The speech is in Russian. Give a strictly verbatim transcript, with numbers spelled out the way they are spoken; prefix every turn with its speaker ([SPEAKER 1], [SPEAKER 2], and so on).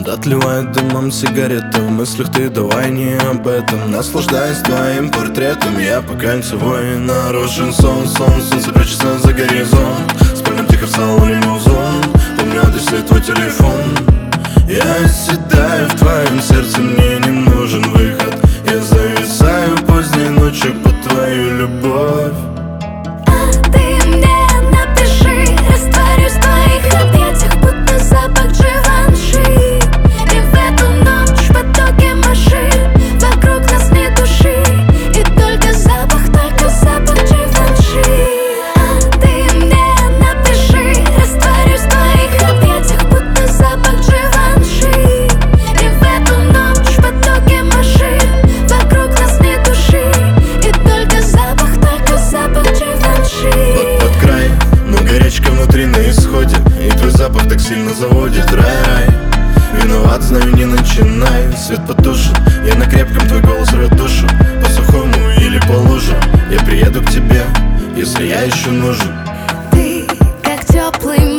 [SPEAKER 1] Отливает дымом сигареты, в мыслях ты давай не об этом. Наслаждаясь твоим портретом, я по кольцевой нарушен сон. Сон, солнце прячется за горизонт, спальнем тихо в салоне музон. Помню адрес и твой телефон. Я оседаю в твоем сердце, мне не нужен выход. Я зависаю поздней ночью по твою любовь.
[SPEAKER 2] А ты мне напиши, растворюсь в твоих объятиях, будто запах Givenchy. И в эту ночь потоки машин, вокруг нас ни души, и только запах, только запах Givenchy. А ты мне напиши, растворюсь в твоих объятиях, будто запах Givenchy. И в эту ночь потоки машин, вокруг нас ни души, и только запах, только запах Givenchy.
[SPEAKER 1] Под, под край, но горячка внутри на исходе, и твой запах так сильно заводит. Рай, виноват, знаю, не начинай. Свет потушен, я на крепком, твой голос рвет душу. По сухому или по лужам я приеду к тебе, если я еще нужен.
[SPEAKER 2] Ты как теплый